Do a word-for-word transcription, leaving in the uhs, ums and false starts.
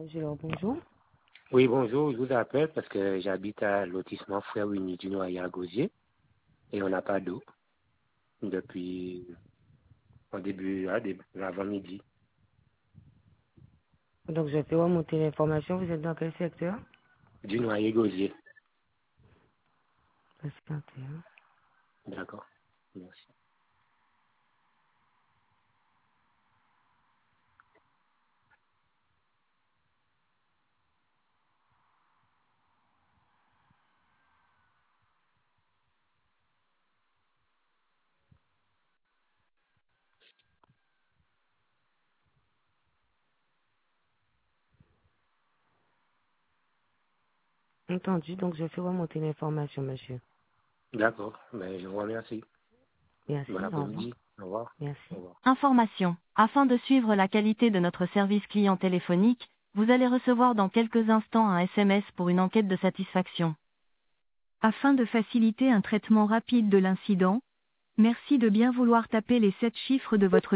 Alors, bonjour. Oui, bonjour, je vous appelle parce que j'habite à lotissement Frère Uni du Noyer à Gosier et on n'a pas d'eau depuis au début, ah, début l'avant-midi. Donc, je vais remonter l'information. Vous êtes dans quel secteur? Du Noyer Gosier. Patientez, hein. D'accord. Merci. Entendu. Donc, je fais remonter l'information, monsieur. D'accord. Ben, je vous remercie. Bon Merci. Au revoir. après-midi. Au revoir. Au Merci. revoir. Information. Afin de suivre la qualité de notre service client téléphonique, vous allez recevoir dans quelques instants un S M S pour une enquête de satisfaction. Afin de faciliter un traitement rapide de l'incident, merci de bien vouloir taper les sept chiffres de votre